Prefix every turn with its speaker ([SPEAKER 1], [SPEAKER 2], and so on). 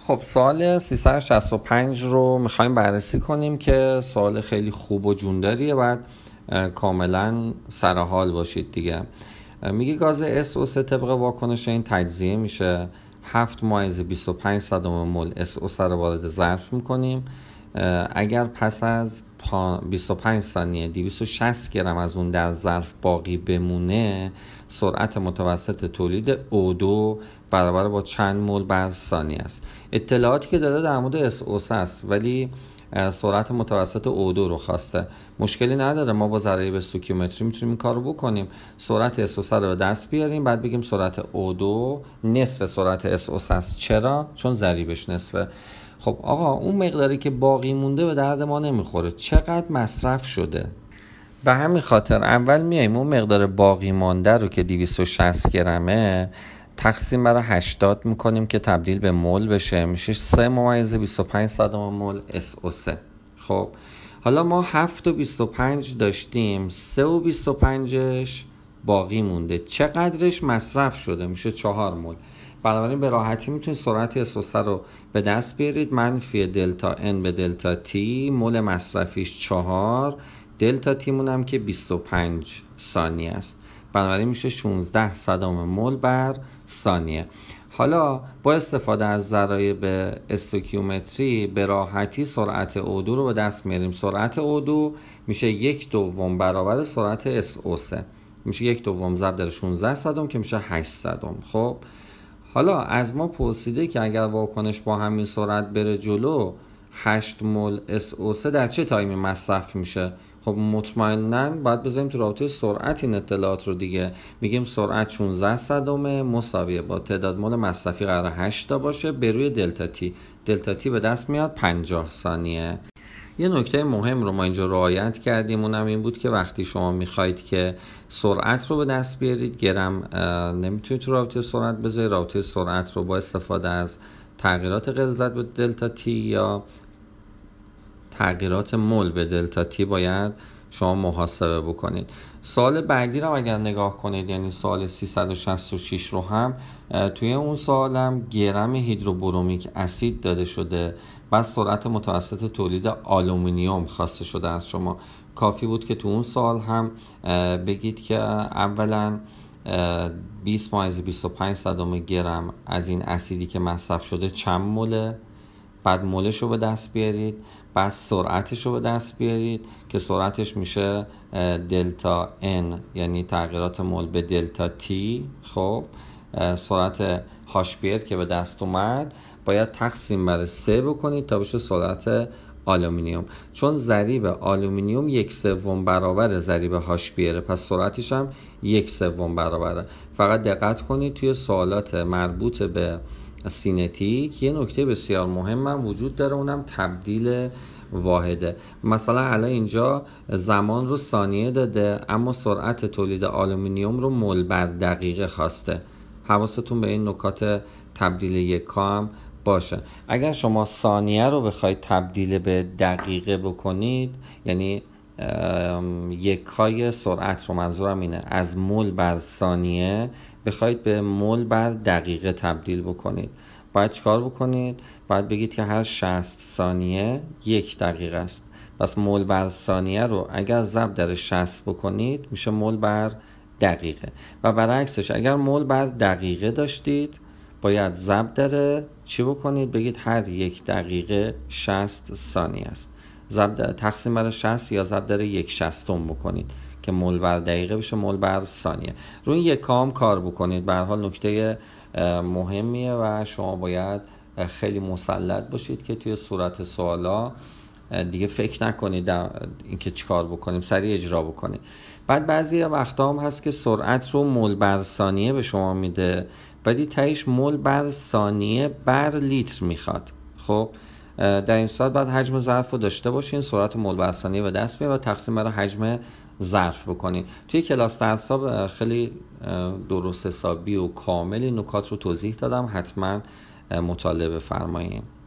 [SPEAKER 1] خب سوال 365 رو میخوایم بررسی کنیم که سوال خیلی خوب و جونداریه. بعد کاملا سرحال باشید دیگه. میگه گاز SO3 طبق واکنش این تجزیه میشه 7.25 مول SO3 رو وارد ظرف میکنیم. اگر پس از 25 ثانیه 260 گرم از اون در ظرف باقی بمونه، سرعت متوسط تولید O2 برابر با چند مول بر ثانیه است. اطلاعاتی که داده در مورد SO3 است، ولی سرعت متوسط O2 رو خواسته. مشکلی نداره، ما با ضریب استوکیومتری میتونیم این کار رو بکنیم. سرعت SO3 رو به دست بیاریم، بعد بگیم سرعت O2 نصف سرعت SO3 است. چرا؟ چون ضریبش نصفه. خب آقا، اون مقداری که باقی مونده به درد ما نمیخوره. چقدر مصرف شده؟ به همین خاطر اول میایم اون مقدار باقی مانده رو که 260 گرمه تقسیم بر 80 میکنیم که تبدیل به مول بشه، میشه 3.25 مول SO3. خب حالا ما 7.25 داشتیم، 3.25ش باقی مونده. چقدرش مصرف شده؟ میشه 4 مول. بنابراین به راحتی میتونید سرعت SO3 رو به دست بیارید. منفی دلتا N به دلتا T، مول مصرفیش 4، دلتا تی مونم که 25 ثانیه است. بنابراین میشه 16 مول بر ثانیه. حالا با استفاده از ضرایب استوکیومتری به راحتی سرعت O2 رو به دست میاریم. سرعت O2 میشه 1/2 برابر سرعت SO3، میشه 1/2 ضرب در 16 که میشه 8. خب حالا از ما پرسیده که اگر واکنش با همین سرعت بره جلو 8 مول SO3 در چه تایمی مصرف میشه؟ خب مطمئناً باید بذاریم تو رابطه سرعت این اطلاعات رو دیگه. میگیم سرعت 16 مساویه با تعداد مول مصرفی قرار 8 تا باشه به روی دلتا تی. دلتا تی به دست میاد 50 ثانیه. یه نکته مهم رو ما اینجا رعایت کردیم، اونم این بود که وقتی شما میخواید که سرعت رو به دست بیارید، گرم نمیتونید تو رابطه سرعت بذارید. رابطه سرعت رو با استفاده از تغییرات غلظت به دلتا تی یا تغییرات مول به دلتا تی باید شما محاسبه بکنید. سوال بعدی رو اگر نگاه کنید، یعنی سوال 366 رو هم توی اون سوالم گرم هیدروبرومیک اسید داده شده، بعد سرعت متوسط تولید آلومینیوم خواسته شده از شما. کافی بود که تو اون سوال هم بگید که اولا 20.25 گرم از این اسیدی که مصرف شده چند موله، بعد مولش رو به دست بیارید، بعد سرعتش رو به دست بیارید که سرعتش میشه دلتا N، یعنی تغییرات مول به دلتا T. خب سرعت هاشپیر که به دست اومد باید تقسیم بر 3 بکنید تا بشه سرعت آلومینیوم. چون ضریب آلومینیوم 1/3 برابر ضریب هاشپیره، پس سرعتش هم 1/3 برابره. فقط دقت کنید توی سوالات مربوط به سینتیک یه نکته بسیار مهم هم وجود داره، اونم تبدیل واحده. مثلا الان اینجا زمان رو ثانیه داده، اما سرعت تولید آلومینیوم رو مول بر دقیقه خواسته. حواستون به این نکات تبدیل یکا هم باشه. اگر شما ثانیه رو بخواید تبدیل به دقیقه بکنید، یعنی یکای سرعت رو، منظورم اینه، از مول بر ثانیه بخواید به مول بر دقیقه تبدیل بکنید، باید چیکار بکنید؟ باید بگید که هر 60 ثانیه 1 دقیقه است. پس مول بر ثانیه رو اگر ضرب در 60 بکنید میشه مول بر دقیقه، و برعکسش اگر مول بر دقیقه داشتید باید ضرب در چی بکنید؟ بگید هر 1 دقیقه 60 ثانیه است. ضرب تقسیم بر 60 یا ضرب در 1/60 بکنید که مول بر دقیقه بشه مول بر ثانیه. روی یکام کار بکنید. به هر حال نکته مهمیه و شما باید خیلی مسلط باشید که توی صورت سوالا دیگه فکر نکنید اینکه چیکار بکنیم، سریع اجرا بکنید. بعد بعضی وقتا هم هست که سرعت رو مول بر ثانیه به شما میده، ولی تهش مول بر ثانیه بر لیتر میخواد. خب در این صورت باید حجم ظرف رو داشته باشین، سرعت مول بر ثانیه به دست بیارید و تقسیم بر حجم ظرف بکنید. توی کلاس درس‌ها خیلی درست حسابی و کامل این نکات رو توضیح دادم، حتما مطالعه بفرمایید.